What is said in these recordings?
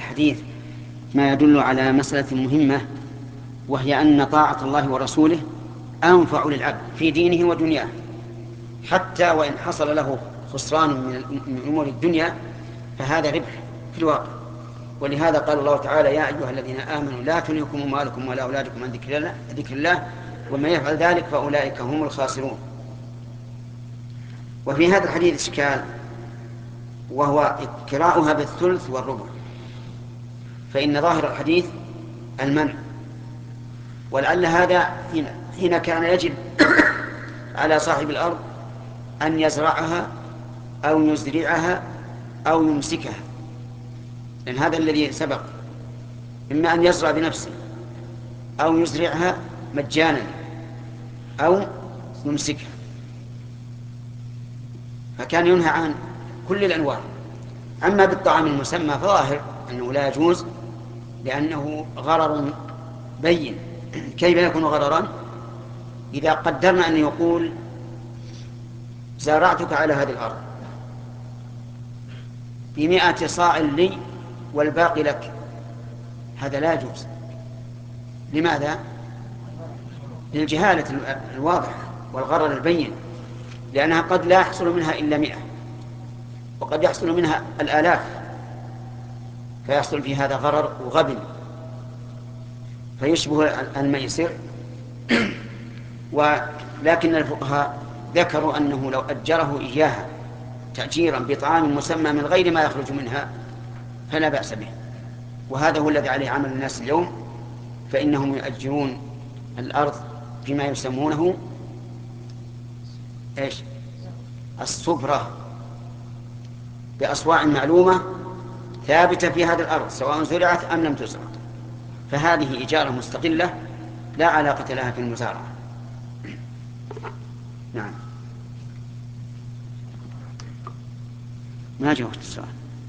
الحديث ما يدل على مسألة مهمة، وهي أن طاعة الله ورسوله أنفع للعبد في دينه ودنياه، حتى وإن حصل له خسران من أمور الدنيا فهذا ربح في الواقع. ولهذا قال الله تعالى: يا أيها الذين آمنوا لا تلهكم أموالكم ولا أولادكم عن ذكر الله ومن يفعل ذلك فأولئك هم الخاسرون. وفي هذا الحديث إشكال، وهو قراءها بالثلث والربع، فإن ظاهر الحديث المنع، ولعل هذا حين كان يجب على صاحب الأرض أن يزرعها أو يزرعها أو يمسكها، لأن هذا الذي سبق، إما أن يزرع بنفسه أو يزرعها مجانا أو يمسكها، فكان ينهى عن كل الأنواع. أما بالطعام المسمى فظاهر أنه لا يجوز، لأنه غرر بين. كيف يكون غررا؟ إذا قدرنا أن يقول: زارعتك على هذه الأرض ب100 صاع لي والباقي لك، هذا لا يجوز. لماذا؟ للجهالة الواضحة والغرر البين، لأنها قد لا يحصل منها إلا 100، وقد يحصل منها الآلاف، فيحصل في هذا غرر وغبن، فيشبه الميسر. ولكن الفقهاء ذكروا أنه لو أجره إياها تأجيرا بطعام مسمى من غير ما يخرج منها فلا بأس به، وهذا هو الذي عليه عمل الناس اليوم، فإنهم يؤجرون الأرض فيما يسمونه إيش؟ الصبرة، بأصواع معلومة ثابتة في هذه الأرض سواء زرعت أم لم تزرع، فهذه إجارة مستقلة لا علاقة لها في المزارعة. نعم. ما جاء وقت السؤال.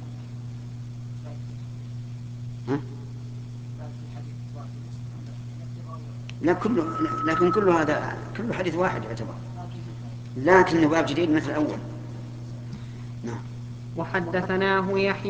لا كله، لكن كل هذا كله حديث واحد يعتبر، لكن باب جديد مثل الأول. نعم. وحدثناه يحيى